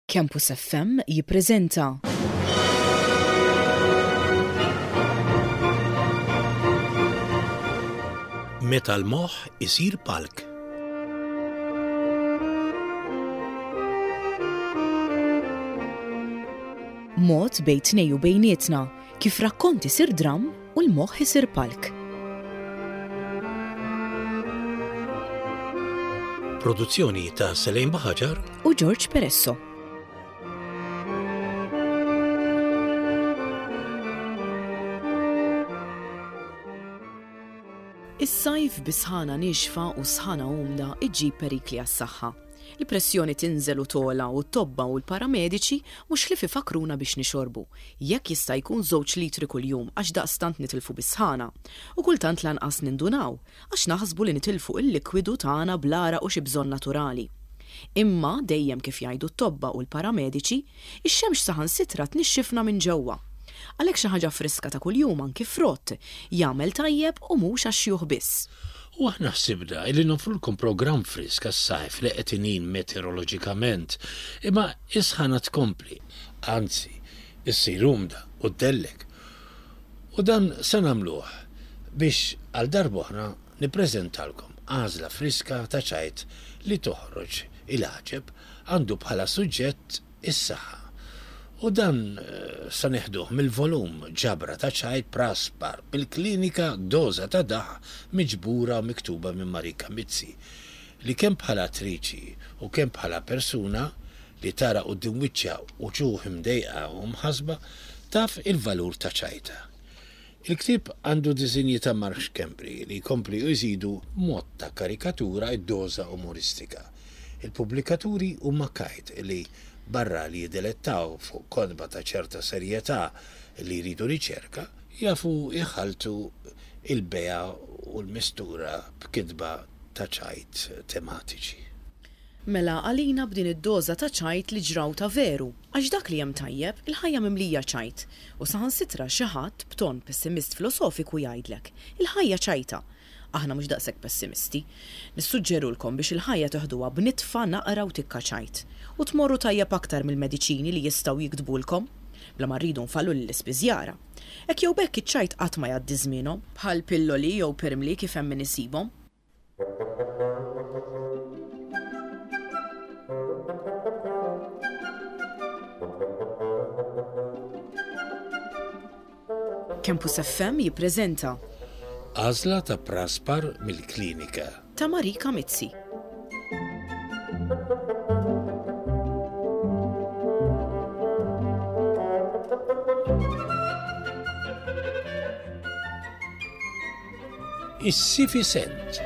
Campus FM jippreżenta Meta l-moħħ isir palk. mod bejn tnejn u bejnietna kif rakkonti isir dram u l-moħħ isir palk. Produzzjoni ta' Selejn Baħaġar U George Peresso. Is-sajf bi sħana nixfa u sħana umda iġġib perikli għas-saħħa. Il-pressjoni tinżel u tola u t-tobba u l-paramediċi mhux li fifakruna biex nixorbu. Jekk jista' jkun 2 litri kuljum għax daqstant nitilfu bis-sħana u kultant lanqas nindunaw għax naħsbu li nitilfu il-likwidu tagħna blara u xi bżonn naturali. Imma dejjem kif jgħidu t-tobba u l-paramediċi, ix-xemx saħansitra tnixxifna minn ġewwa. Għalhekk xi ħaġa friska ta' kuljum anki frott jagħmel tajjeb u mhux għax-xjuħ biss. U aħna ħsibna li nofrulkom programm frisk għas-sajf li qed inin meteoroloġikament, imma is-sħana tkompli, anzi, issir umda u ddellek. U dan se nagħmluh biex għal darb'oħra nippreżentalkom għażla friska ta' ċajt li toħroġ il-ħaġeb għandu bħala suġġett is-saħħa. U dan sa neħduh mill-volum ġabra ta' ċajt Praspar bil-klinika doza ta' daħ miġbura u miktuba minn Marika Mizzi li kemm bħala attriċi u kemm bħala persuna li tara quddiem wiċċha u ġuħ imdejqa u mħasba taf il-valur ta' ċajta. Il-ktieb għandu diżinji ta' Marx Kempri li jkompli jżidu mod ta' karikatura id-doza umoristika. Il-pubblikaturi huma kajt li barra li jidelettaw fuq kodba ta' ċerta serjetà li jridu riċerka, jafu jħaltu il-beja u l-mistura b'kidba ta' ċajt tematiċi. Mela għalina b'din id-doża ta' ċajt li ġraw ta' veru, għax dak li hemm tajjeb il-ħajja mimlija ċajt, u saħansitra xi ħadd b'ton pessimist filosofiku jgħidlek, il-ħajja ċajta. Aħna mhux daqshekk pessimisti. Nissuġġerulkom biex il-ħajja toħduha b'nitfa' naqra u tikka ċajt u tmorru tajjeb aktar mill-mediċini li jistgħu jiktbulkom bla ma rridu nfallu lill-ispiżjara. Hekk jew bekk iċ-ċajt qatt ma jgħaddi żmienhom bħal pilloli jew pirmli kif hemm min isibhom. Campus FM jippreżenta Għażla ta' Praspar mill-klinika ta' Marika Mizzi. Is-Sifisent.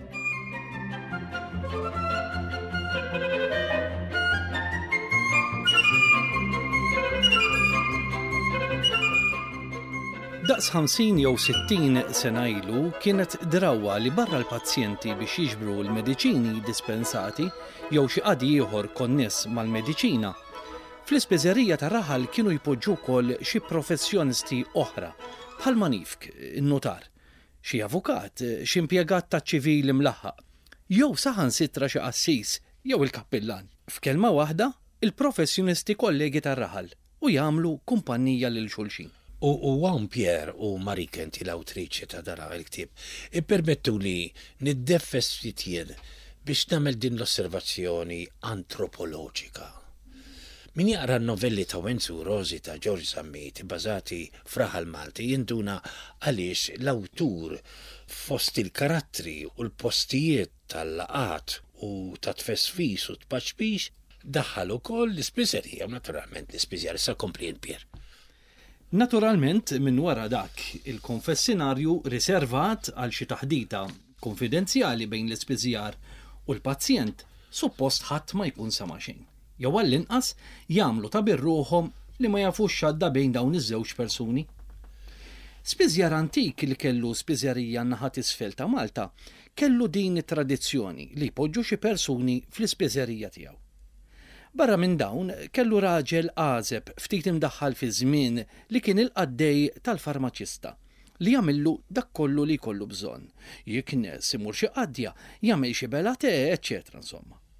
Daqs 50 jew 60 sena ilu kienet drawwa li barra l-pazjenti biex jiġbru l-mediċini dispensati jew xi qadi ieħor konness mal-mediċina. Fl-ispiżerija ta' raħal kienu jpoġġu wkoll xi professjonisti oħra bħal manifk, in-notar, xi avukat, xi impjegat ta' ċivili mlaħħaq, jew saħansitra xi qassis jew il-kappillan. F'kelma waħda, il-professjonisti kollegi tar-raħal u jagħmlu kumpanija lil xulxin. U għan Pier u Marika inti l-awtriċi ta' dara il-ktib, ippermettu li niddeffess fitjien biex namel din l-osservazzjoni antropoloġika. Min jaqra n-novelli ta' Wenzu Rosi ta' George Sammiti bazati fraħal Malti jinduna għaliex l-awtur fost il-karattri u l-postijiet tal-laqat u ta' tfesfis u tpaċbix daħħal ukoll l-ispiżerija u naturalment l-ispiżerija sa' komplien Pier. Naturalment, minn wara dak, il-konfessinarju riservat għal xi taħdita konfidenzjali bejn l-ispiżjar u l-pazjent suppost ħadd ma jkun sama xejn. Jew għall-inqas jagħmlu ta' birruhom li ma jafux x'għadda bejn dawn iż-żewġ persuni. Spiżjar antik li kellu spiżjarija naħat isfel ta' Malta kellu din it-tradizzjoni li jpoġġu xi persuni fl-ispiżjarija tiegħu. Barra minn dawn kellu raġel għażeb ftit imdaħħal fi żmien li kien il-qaddej tal-farmaċista li jagħmillu dak kollu li jkollu bżonn. Jekk imur xi qaddja, jagħmel xi bela te, eċċetera insomma.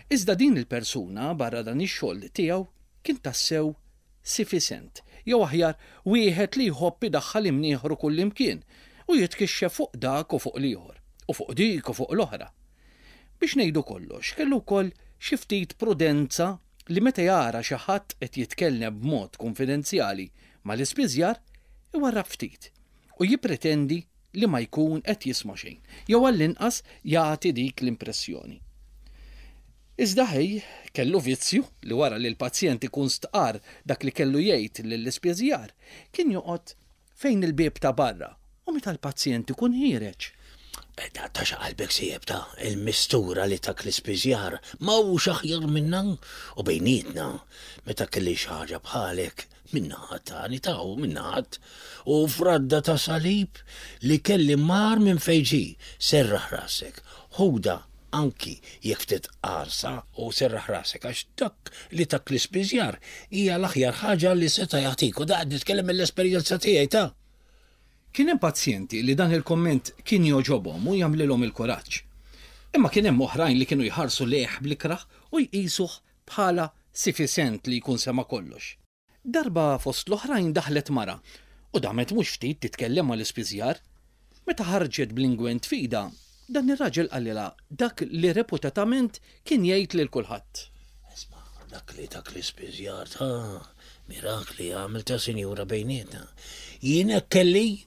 Iżda din il-persuna barra dan ix-xogħol tiegħu kien tassew sifisent, jew aħjar wieħed li jħobb idaħħal imnieħru kull imkien u jitkixxef fuq dak u fuq l-ieħor, u fuq dik u fuq l-oħra. Biex ngħidu kollox, kellu wkoll xi ftit prudenza li meta jara xi ħadd qed jitkellem b'mod konfidenzjali mal-ispiżjar iwarrab ftit u jippretendi li ma jkun qed jisma' xejn, jew għall-inqas jagħti dik l-impressjoni. Iżda kellu vizzju li wara li l-pazjent ikun stqar dak li kellu jgħid lill-ispiżjar kien joqgħod fejn il-bieb ta' barra u meta l-pazjent ikun ħireġ. Ta' xaqalbek siebta, il-mistura li tak l-ispiżjar ma hux aħjar minna u bejnietna meta kelli xi ħaġa bħalek minnaħat tani taw minnaħat u fradda ta' salib li kelli mar minn fejġi serraħ rasek. Ħuda anki jekk titqarsa u serraħ rasek għax dak li tak l-ispiżjar hija l-aħjar ħaġa li seta' jagħtik u daqq nitkellem mill-esperjenza tiegħi ta'. Kien hemm pazjenti li dan il-komment kien joġobhom u jagħmlilhom il-kuraġġ. Imma kien hemm oħrajn li kienu jħarsu leħ bl-ikraħ u jqisuh bħala sifisent li jkun sema kollox. Darba fost l-oħrajn daħlet mara u damet mhux ftit titkellem mal-ispiżjar. Meta ħarġet bl-lingwent fida, dan ir-raġel qalilha dak li reputatament kien jgħid lil kulħadd. Isma' dak li l-ispiżjar ta' mirakli għamilta sinjura bejnietna. Jiena kelli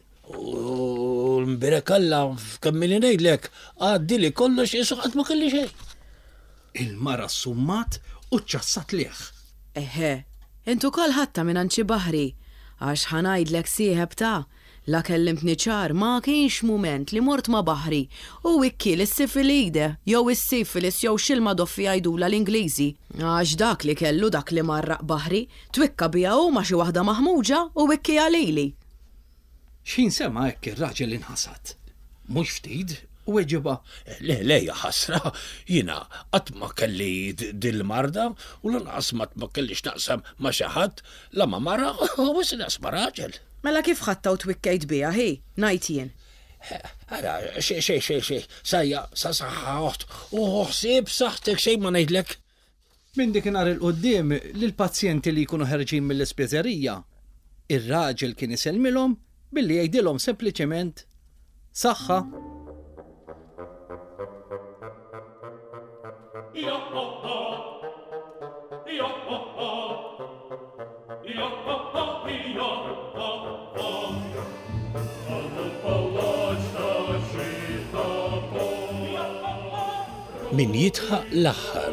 u l-mbirek Alla f'kammili ngħidlek għaddili kollox isu qatt ma kelli xejn. Il-mara ssummat u ċassat liħ. Eħe, intu kol ħatta minn anċi baħri, għax ħanajdlek sieħeb ta' la kellimtni ċar ma kienx mument li mort ma baħri u wikki l-sifilide jew is-sifilis jew xilma doffi għajdula l-Ingliżi. Għax dak li kellu dak li marraq baħri twikka bija u ma xi waħda maħmuġa u wikki għalili. Xin sema hekk ir-raġel inħasat. Mhux ftit u weġiba. Le ħasra, jiena qatt ma kelli dil-marda u lanqas ma kellix naqsam ma' xi ħadd la ma mara u wisnas ma' raġel. Mela kif ħatta u twikkejt bija ħi, ngħid jien. Ara, xej, sajja, sa saħħaħt u ħsieb saħtek xejn ma ngħidlek. Minn dikinhar il-qudiem lill-pazjenti li jkunu ħerġin mill-ispiżerija, ir-raġel kien isellmilhom billi jgħidilhom sempliċement saħħa. Min jitħaq l-aħħar.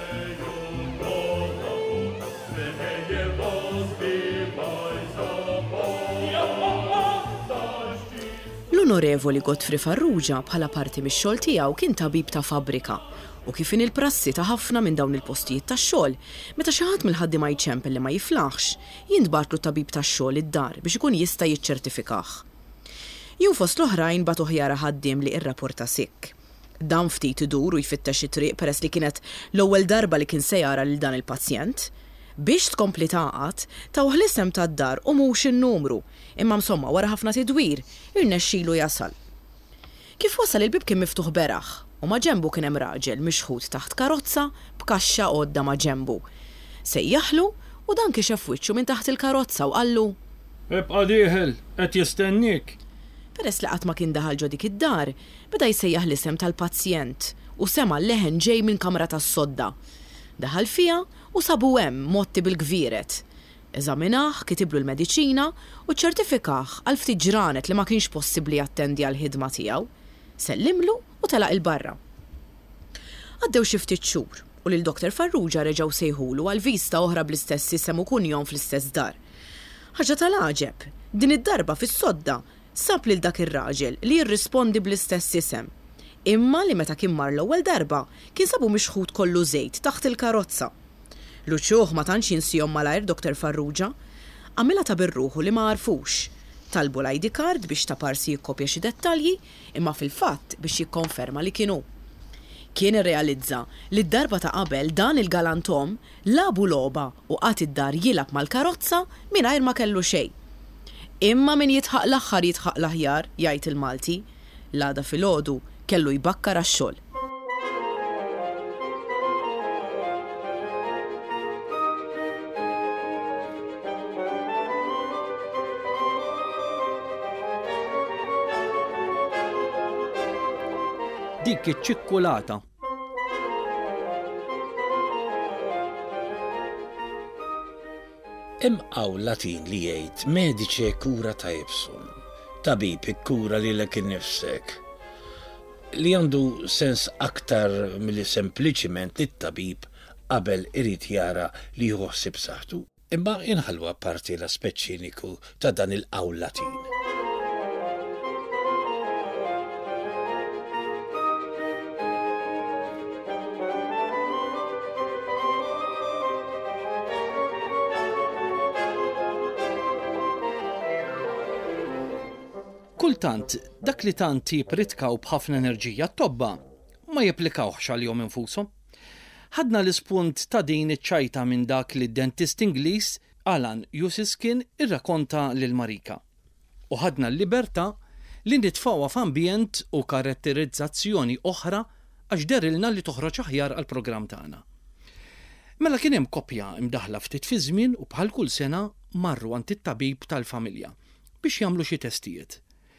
L-Onorevoli Godfrey Farrugia bħala parti mix-xogħol tiegħu kien tabib ta' fabbrika u kif in il-prassi ta' ħafna minn dawn il-postijiet tax-xogħol, meta xi ħadd mill-ħaddiema jċempel li ma jiflaħx, jinbagħtlu tabib tax-xogħol id-dar biex ikun jista' jiċċertifikah. Jew fost l-oħrajn bagħtu ħjara ħaddiem li rrapporta sikk. Dan ftit idur u jfittex it-triq peress li kienet l-ewwel darba li kien se jara lil dan il-pazjent. Biex tkompli taqgħod tawh l-isem tad-dar u mhux in-numru, imma msomma wara ħafna tidwir irnexxielu jasal. Kif wasal il-bib kien miftuħ beraħ u ma' ġenbu kien hemm raġel mixħud taħt karozza b'kaxxa għodda ma' ġenbu. Sejjaħlu u dan kixef wiċċu minn taħt il-karozza u qallu: "Ibqa' dieħel, qed jistennik." Peress li qatt ma kien daħal ġo dik id-dar, beda jsejjaħ l-isem tal-pazjent u sema l-leħen ġej minn kamra tas-sodda. Daħal fija u sabu hemm motti bil-gvieret. Eżaminaħ, kitiblu l-mediċina u ċertifikah għal ftit ġranet li ma kienx possibbli jattendi għal ħidma tiegħu. Sellimlu u telaq il-barra. Għaddew xi ftit xhur u lil Dr. Farrugia reġgħu sejħulu għal vista oħra bl-istess isem u kunjom fl-istess dar. Ħaġa tal-għaġeb, din id-darba fis-sodda sab lil dak ir-raġel li jirrispondi bl-istess isem. Imma li meta kien mar l-ewwel darba kien sabu mixħud kollu żejt taħt il-karozza. Luċuħ ma tantx jinsihom malajr Dr. Farrugia, għamilha ta' birruħu li ma għarfux. Talbu l-ID card biex ta' parsi jikkopja xi dettalji, imma fil-fatt biex jikkonferma li kienu. Kien irrealizza li d-darba ta' qabel dan il-galantom labu loba u qatt id-dar jilab mal-karozza mingħajr ma kellu xejn. Imma min jitħaq l-aħħar jitħaq l-aħjar, jgħid il-Malti, l-għada filgħodu kellu jbakkar għax-xogħol. dik iċ-ċikkulata. Hemm qawl Latin li jgħid medice cura ta' ipsum, tabib ikkura lilek innifsek, li għandu sens aktar milli sempliċiment li t-tabib qabel irid jara li jħossib saħtu, imma inħallu apparti l-aspett ċiniku ta' dan il-qawl Latin. Kultant, dak li tant jipritkaw b'ħafna enerġija t-tobba ma jipplikawx għal-jom infushom. Ħadna l-ispunt ta' din iċ-ċajta minn dak li d-dentist Ingliż Alan Usiskin irrakonta lil Marika. U ħadna l-libertà li nitfawha f'ambjent u karatterizzazzjoni oħra għax derilna li toħroġ aħjar għall-programm tagħna. Mela kien hemm koppja imdaħla ftit fi żmien u bħal kull sena marru għand it-tabib tal-familja biex jagħmlu xi testijiet.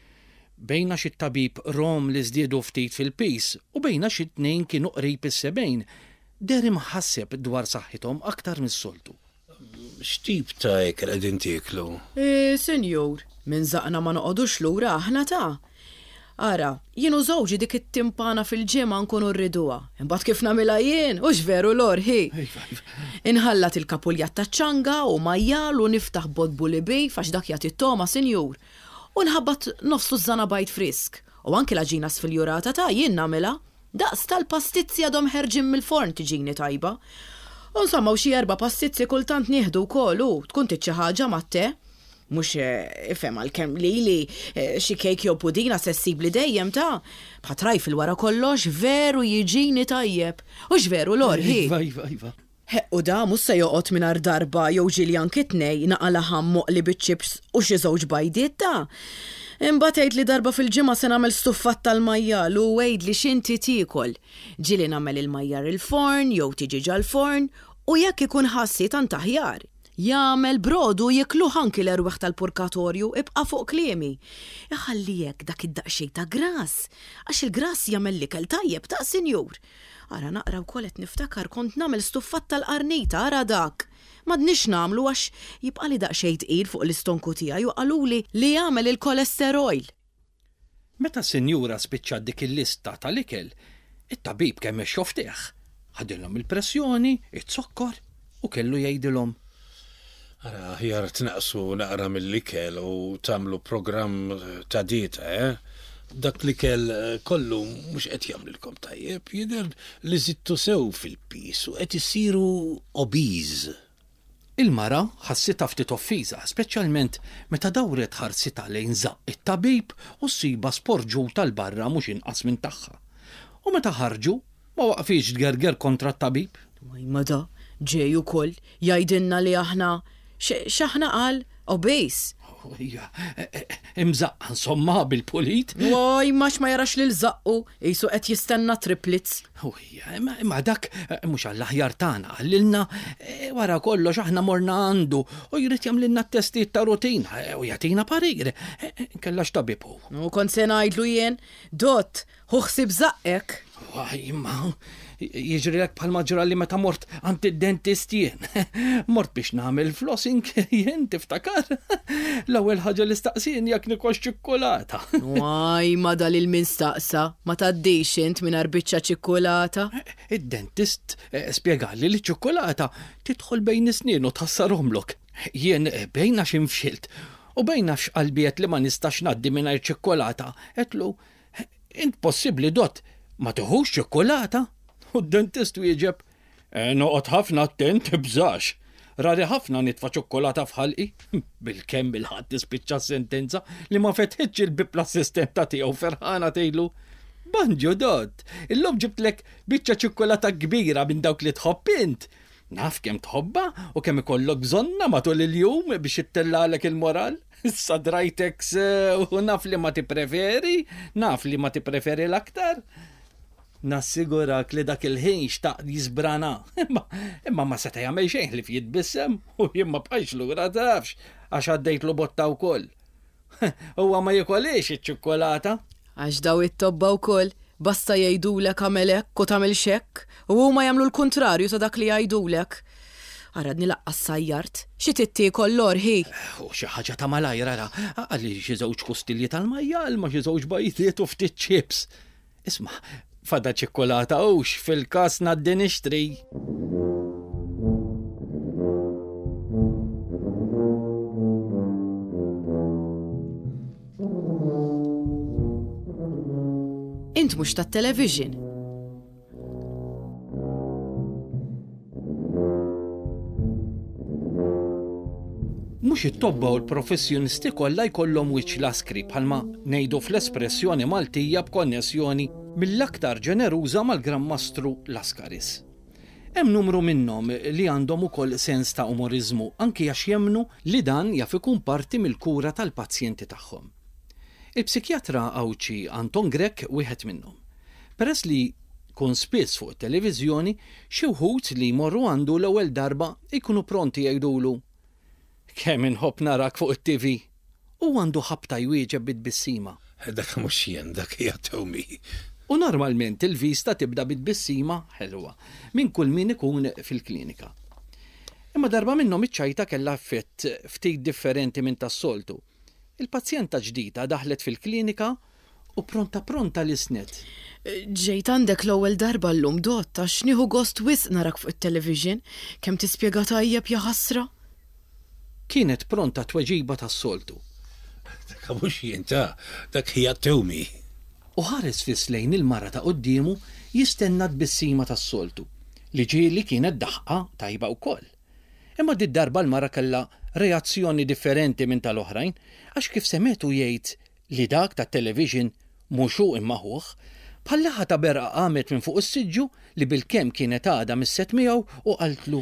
Bejna xi tabib rom li żdiedu ftit fil-pis u bejna xi tnejn kienu qrib is-70 der imħasseb dwar saħħithom aktar mis-soltu. X'tip ta' ekel qegħdin tieklu? Senjur, minn zaqna ma noqogħdux lura aħna ta'. Ara, jienu żewġi dik it-timpana fil-ġimgħa nkunu rriduha. Imbagħad kif nagħmilha jien, hux veru lorħi. Inħallat il-kapuljat taċ-ċanga u majjal u niftaħ bodbu li bej fax dak jagħti t-toma, senjur. U nħabbat nofsu żanabajt frisk. U anki l-ġinas fil-jurata ta' jien nagħmilha. Daqs tal-pastizzi għadhom ħerġin mill-forn tiġini tajba. U insomma u xi 4 pastizzi kultant nieħdu wkoll u tkun xi ħaġa mat-te. Mhux ifhem għalkemm lili xi kejk jew pudina sessibli dejjem ta' bħatraj fil-wara kollox veru jiġini tajjeb. Hux veru lorħi. Iva. U da mhux se joqgħod mingħajr darba jew ġiljan kitnej naqala ħamm moqli biċ-ċips u xi żewġ bajdiet ta'. Imbagħad tgħid li darba fil-ġimgħa se nagħmel stuffat tal-majjal u għejd li x'inti tiekol. Ġieli nagħmel il-majjar il-forn jew tiġi ġal-forn u jekk ikun ħassi tant aħjar. Jagħmel brodu jeklu ħanki l-erweħ tal-purkatorju ibqa' fuq kliemi. Iħallijek dak id-daqsxejn ta' gras, għax il-gras jagħmel l-ikel tajjeb ta' sinjur. Ara naqra wkoll qed niftakar kont nagħmel stuffat tal-qarnita ara dak. M'għadniex nagħmlu għax jibqa' li daqsxejn tqil fuq l-istonku tiegħi u qaluli li jagħmel il-kolesterol. Meta sinjura spiċċat dik il-lista tal-ikel, it-tabib kemm ixxofteħ. Ħadilhom il-pressjoni, it-sokkor u kellu jgħidilhom. Ara ħjar tnaqsu naqra mill-ikel u tagħmlu programm ta' dieta, Dak l-ikel kollu mhux qed jagħmlilkom tajjeb, jidher li żidtu sew fil-pis u qed isiru obiż. Il-mara ħassitha ftit offiża, speċjalment meta dawret ħarsitha lejn żaq it-tabib u ssiba sporġu tal-barra mhux inqas minn tagħha. U meta ħarġu ma waqfix tgerger kontra t-tabib. Mada, ġej ukoll jgħidilna li aħna x'aħna qal obejs. Imżaqqa insomma bil-pulit. Waj, max ma jarax li l-zaqqu, jisu qed jistenna triplets. Ma dak mhux għall-aħjar tagħna, għallilna wara kollox aħna morna għandu u jrid jagħmlilna t-testijiet ta' rutina u jagħtina parir. Kellax tabib hu. U kont se ngħidlu jien, dott, ħuħsib zaqqek. Waj, ma jiġrilek bħalma ġra li meta mort għand id-dentist jien. Mort biex nagħmel flossing jien tiftakar. L-ewwel ħaġa li staqsin jekk nikol ċikkolata. Waj, ma dal il-min staqsa, ma taddix int mingħajr biċċa ċikkolata. Id-dentist spjegali li ċikkolata tidħol bejn is-snien u tħassarhomlok. Jien bejna x'infxilt u bejna x'qalbiet li ma nistax ngħaddi mingħajr ċikkolata. Qedlu int possibbli dott ma tieħux ċikkolata? U d-dentist wieġeb, noqgħod ħafna attent bżax. Rari ħafna nitfa' ċokkolata f'ħalqi. Bil-kemm bil-ħadd tispiċċa sentenza li ma fetħitx il-bib l-assistenta tiegħu ferħana tgħidlu. Banġu dott, illum ġibtlek biċċa ċokkolata kbira minn dawk li tħobb int. Naf kemm tħobba u kemm ikollok bżonna matul il-jum biex ittellalek il-moral. Issa drajtek u naf li ma tippreferi, naf li ma tippreferi l-aktar. Nassigurak li dak il-ħin xtaq jizbrana. Imma ma seta jagħmel xejn li jitbissem u jien ma bqajx lura tafx għax għaddejtlu botta wkoll. Huwa ma jikolix iċ-ċikkolata. Għax daw it-tobba wkoll Basta jgħidulek għamel hekk u tagħmel xekk u huma jagħmlu l-kuntrarju ta' dak li jgħidulek. Aradni laqqas sajjart, xi tittiekol l-orħi. U xi ħaġa ta' malajra ra, għalli xi żewġ kustilji tal-majja, ma xi żewġ bajtiet u ftit chips. Isma', fada ċikkolata hux fil-każ ngħaddi nixtri. Int mhux tat-television. Mhux it-tobba u l-professjonisti kollha jkollhom wiċċ laskri bħalma ngħidu fl-espressjoni Maltija b'konnessjoni mill-aktar ġeneruża mal-Grammastru Laskaris. Hemm numru minnhom li għandhom ukoll sens ta' umoriżmu anke għax jemmnu li dan jaf ikun parti mill-kura tal-pazjenti tagħhom. Il-psikjatra Awċi Anton Grek wieħed minnhom. Peress li kun spiss fuq it-televiżjoni, xi wħud li jmorru għandu l-ewwel darba jkunu pronti jgħidulu kemm inħobb narak fuq it-TV u għandu ħabta jwieġeb bit-bissima. Dak mhux jien, dak hija Tommy. U normalment il-vista tibda bit-bissima ħelwa minn kull min ikun fil-klinika. Imma darba minnhom iċ-ċajta kellha effett ftit differenti minn tas-soltu. Il-pazjenta ġdida daħlet fil-klinika u pronta l-isnet. Ġejt għandek l-ewwel darba llum dotta x'nieħu gost wisq narak fuq it-television, kemm tispjega tajjeb ja ħasra. Kienet pronta tweġiba tas-soltu. Dak mhux jien dak hija Tommy. U ħares fis lejn il-mara ta' quddiemu jistenna tbissima tas-soltu li ġieli kienet daħqa tajba wkoll. Imma darba l-mara kellha reazzjoni differenti minn tal-oħrajn għax kif semetu jgħid li dak tat-television mhux hu imma ħuh, bħallaħa ta' berqa qamet minn fuq is-siġġu li bil-kemm kienet għadha mis-set miegħu u qaltlu.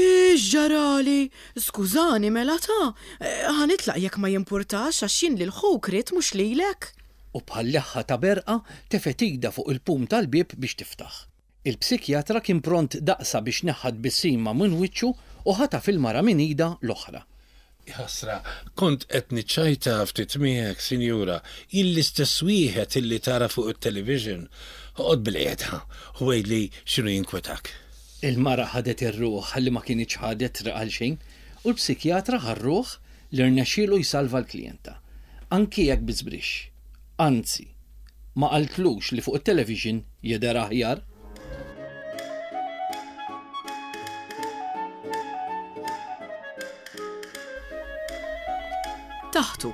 Ġarali, skużani mela ħanitlaq jekk ma jimpurtax għax jien lil ħuk rid mhux lilek. U bħallaħa ta' berqa tefet ida fuq il-pum tal-bib biex tiftaħ. Il-psikjatra kien pront daqsa biex neħħad bissima minn wiċċu u ħata fil-mara minn ida l-oħra. Ħasra, kont qed niċċajta ftit miegħek, Sinjura, jien l-istess wieħed illi tara fuq it-television. Oqgħod bil-qiegħda u għidli x'inhu jinkwetak. Il-mara ħadet ir-ruħ li ma kienx ħadet għal xejn u l-psikjatra ħarruh li rnexxielu jsalva l-klijenta. Anki jekk biżbrix. Anzi, ma qaltlux li fuq it-television jidher aħjar. Taħtu.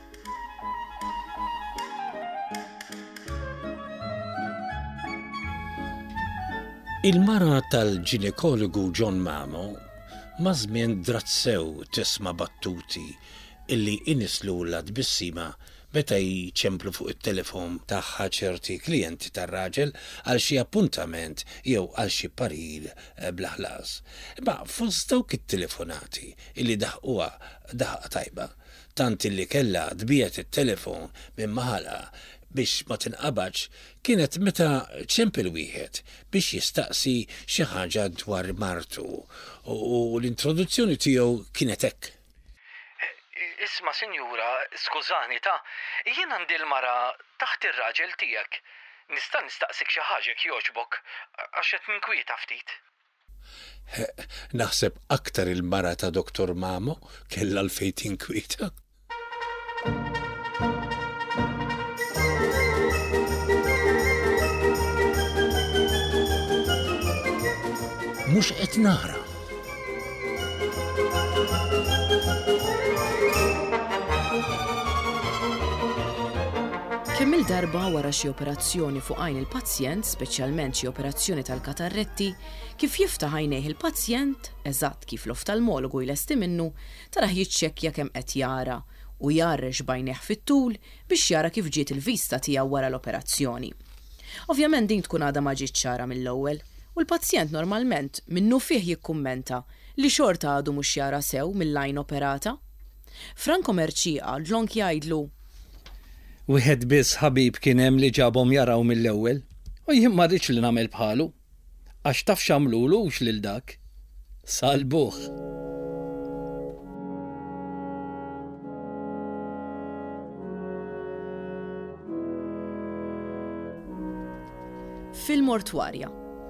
Il-mara tal-ġinekologu John Mamo ma żmien drazzew tisma' battuti illi inislu l-tbissima meta jċemplu fuq it-telefon tagħha ċerti klijenti tar-raġel għal xi appuntament jew għal xi parir bl-ħlas. Ma fost dawk it-telefonati illi daħquha daħqa tajba, tant illi kellha dbiet it-telefon minn maħala biex ma tinqabadx kienet meta ċempel wieħed biex jistaqsi xi ħaġa dwar martu u l-introduzzjoni tiegħu kienet hekk. Isma' Sinjura, skużani jien għandi l-mara taħt ir-raġel tiegħek. Nista' nistaqsik xi ħaġa jekk jogħġbok għax qed ninkwieta ftit. Naħseb aktar il-mara ta' Dr. Mamo kellha l-fejn tinkwieta. Mhux qed nara. Kemm il-darba wara xi operazzjoni fuq għajn il-pazjent, speċjalment xi operazzjoni tal-katarretti, kif jiftaħ għajnejh il-pazjent, eżatt kif l-oftalmologu jlesti minnu, taraħ jiċċekkja kemm qed jara u jarrex bajnejh fit-tul biex jara kif ġiet il-vista tiegħu wara l-operazzjoni. Ovvjament din tkun għadha ma ġietx ċara mill-ewwel, u l-pazjent normalment minnu fih jikkummenta li xorta għadu mhux jara sew mill-lajn operata. Franco Merċija ġlonk jgħidlu: Wieħed biss ħabib kien hemm li ġabhom jaraw mill-ewwel u jien ma rridx li nagħmel bħalu għax taf x'għamlulu hux lil dak. Salbuh. fil-mortwarja.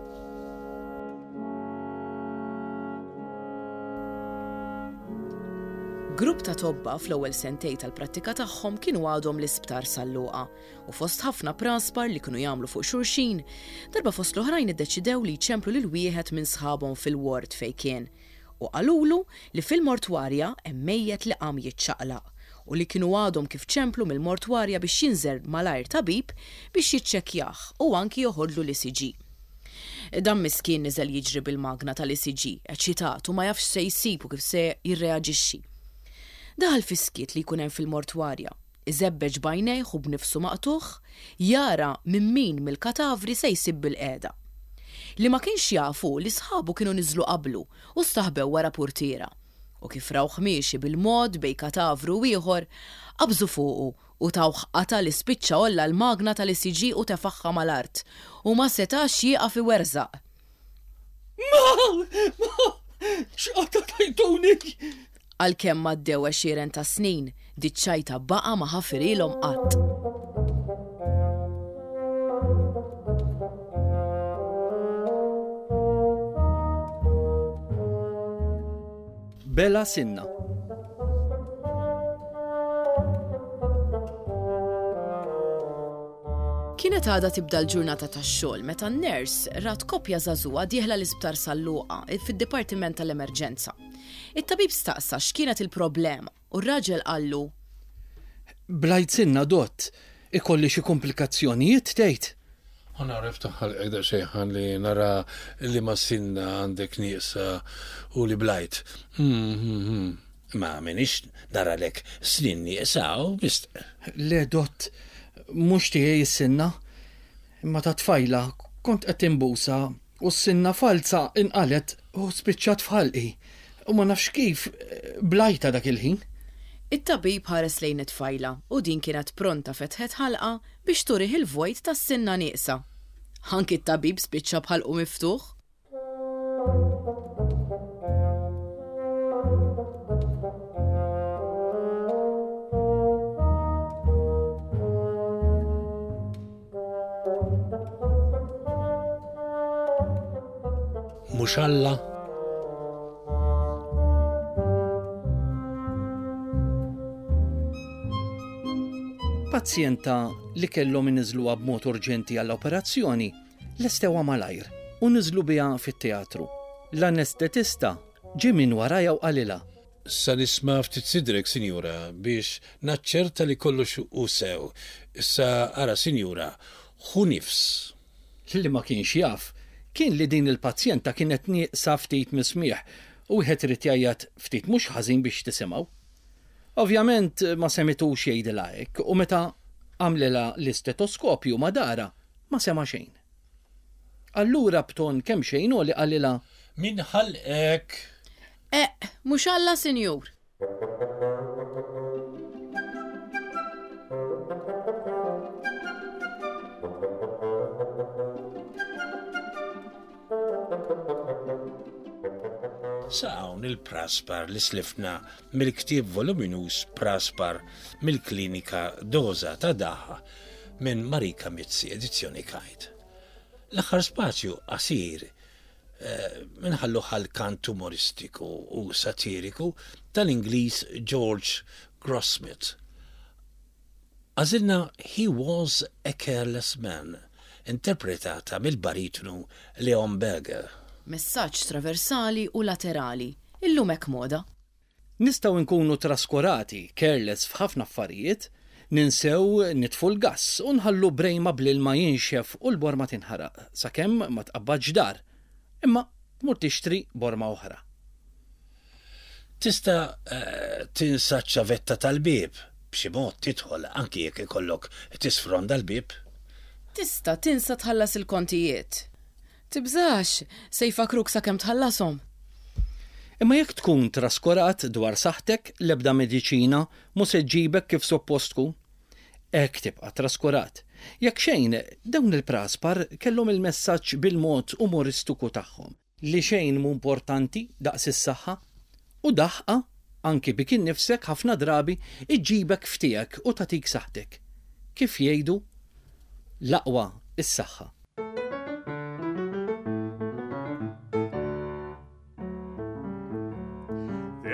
Grupp ta' tobba fl-ewwel sentej tal-prattika tagħhom kienu għadhom l-isptar Salluqa u fost ħafna praspar li kienu jagħmlu fuq xulxin, darba fost l-oħrajn iddeċidew li jċemplu lil wieħed minn sħabhom fil-ward fejn kien u qalulu li fil-mortwarja hemm mejjed li qam jiċċaqlaq u li kienu għadhom kif ċemplu mill-mortwarja biex jinżel malajr tabib biex jiċċekkjah u anki joħodlu l-ECG. Dan miskien niżel jiġri bil-magna tal-ECG, eċċitat u ma jafx se jsib u kif se jirreaġixxi. Daħal fiskiet li jkun hemm fil-mortwarja, iżebbeġ bajnejh u b'nifsu maqtuħ, jara minn min mill-katavri se jsib bil-qiegħda. Li ma kienx jafu li sħabu kienu niżlu qablu u staħbew wara purtiera. U kif rawh miexi bil-mod bej katavru ieħor, qabżu fuqu u tawh qata li spiċċa olla l-magna tal-ECG u tefaħħa mal-art u ma setax jieqaf iwerzaq. Ma! X'qata tajtuni! Għalkemm maddew 20 ta' snin, diċċajta baqa ma ħafirilhom qatt. Bela Sinna. Kienet għada tibda l-ġurnata tax-xogħol meta n-ners rat koppja żagħżugħa dieħla l-isptar Salluqa fid-dipartiment tal-emerġenza. It-tabib staqsa x'kienet il-problema u r-raġel qallu: Blajt Sinna dott, ikolli xi komplikazzjonijiet tgħid. Għana rifta ħal-għeda xejħan li nara li ma Sinna għandek nieqsa u li blajt. Ma minix nara lek snin nieqsa u bist. Le dott, mux tiegħi s-Sinna, imma ta' tfajla kont qed imbusa u s-Sinna falsa inqalet u spiċċat f'ħalqi u ma nafx kif blajta dak il-ħin. It-tabib ħares lejn it-tfajla u din kienet pronta fetħet ħalqa biex turih il-vojt tas-Sinna nieqsa. Anki t-tabib spiċċa bħalqu miftuħ. Mhux Alla. Pazjenta li kellhom iniżluha b'mod urġenti għall-operazzjoni lestewha malajr u niżlu biha fit-teatru. L-anestetista ġie minn warajja u qalilha: Sa nisma' ftit sidrek, sinjura, biex naċċerta li kollox hu sew. Issa ara, sinjura, ħu nifs. Li ma kienx jaf kien li din il-pazjenta kienet nieqsa ftit mismieħ u wieħed irid jgħid ftit mhux ħażin biex tisimgħu. Ovvjament ma semitux jgħidilha hekk u meta għamlilha l-istetoskopju ma dara ma sema xejn. Allura b'ton kemm xejn u li qalilha: Min ħalqek? Mhux Alla, Sinjur. Sawn il-Praspar li slifna mill-ktieb voluminus Praspar mill-klinika Doza ta' Daha minn Marika Mizzi, edizzjoni Kajt. L-aħħar spazju qasir minħallu ħal-kant umoristiku u satiriku tal-Ingliż George Grossmith. Għażilna He Was a Careless Man, interpretata mill-baritonu Leon Berger. Messaġġ traversali u laterali, illum hekk moda. Nistgħu nkunu traskurati, careless f'ħafna affarijiet, ninsew nitfu l-gass u nħallu brejma bl-ilma jinxef u l-borma tinħaraq sakemm ma tqabbadx dar, imma tmur tixtri borma oħra. Tista' tinsa ċavetta tal-bib b'xi mod tidħol anki jekk ikollok tisfronda l-bib. Tista' tinsa tħallas il-kontijiet. Tibżax, se jfakruk sakemm tħallasom. Imma jekk tkun traskurat dwar saħtek l-ebda mediċina mhux se ġġibek kif suppost tkun. Hekk tibqa' traskurat. Jekk xejn, dawn il-Praspar kellhom il-messaġġ bil-mod umoristiku tagħhom li xejn mu importanti daqs is-saħħa u daħqa anki bik innifsek ħafna drabi iġġibek ftijek u tatik saħtek. Kif jgħidu? L-aqwa is-saħħa.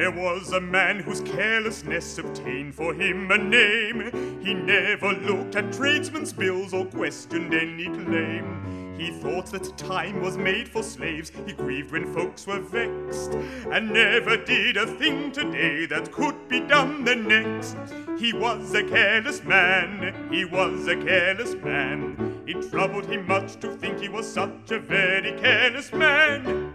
There was a man whose carelessness obtained for him a name. He never looked at tradesmen's bills or questioned any claim. He thought that time was made for slaves. He grieved when folks were vexed, and never did a thing today that could be done the next. He was a careless man, he was a careless man. It troubled him much to think he was such a very careless man.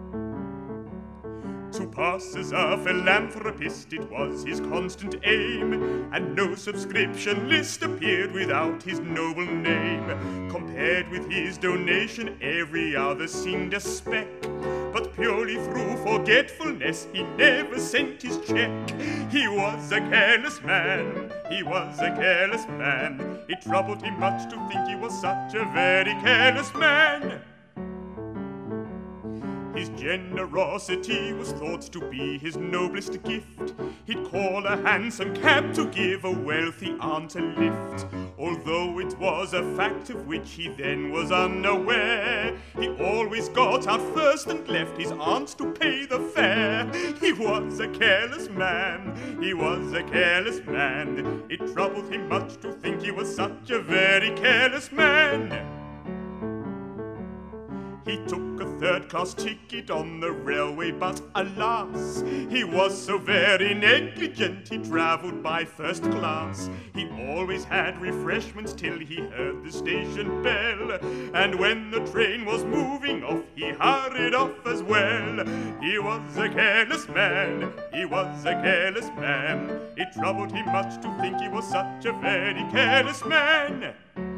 To pass as a philanthropist it was his constant aim, and no subscription list appeared without his noble name. Compared with his donation, every other seemed a speck, but purely through forgetfulness he never sent his check. He was a careless man, he was a careless man. It troubled him much to think he was such a very careless man. His generosity was thought to be his noblest gift. He'd call a hansom cab to give a wealthy aunt a lift. Although it was a fact of which he then was unaware, he always got out first and left his aunt to pay the fare. He was a careless man, he was a careless man. It troubled him much to think he was such a very careless man. He took a third-class ticket on the railway, but alas, he was so very negligent he travelled by first class. He always had refreshments till he heard the station bell, and when the train was moving off, he hurried off as well. He was a careless man, he was a careless man. It troubled him much to think he was such a very careless man.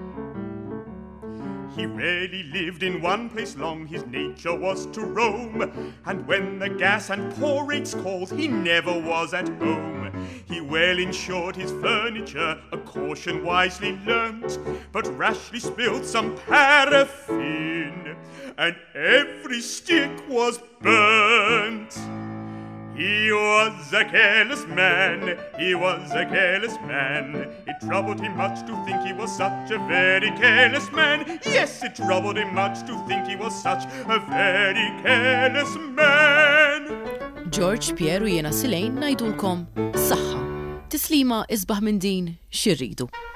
He rarely lived in one place long, his nature was to roam, and when the gas and poor rates called, he never was at home. He well insured his furniture, a caution wisely learnt, but rashly spilled some paraffin, and every stick was burnt. He was a careless man, he was a careless man. It troubled him much to think he was such a very careless man. Yes, it troubled him much to think he was such a very careless man. George, Pierre u jena Silejn najdulkom saħħa. Tislima isbaħ minn din xirridu.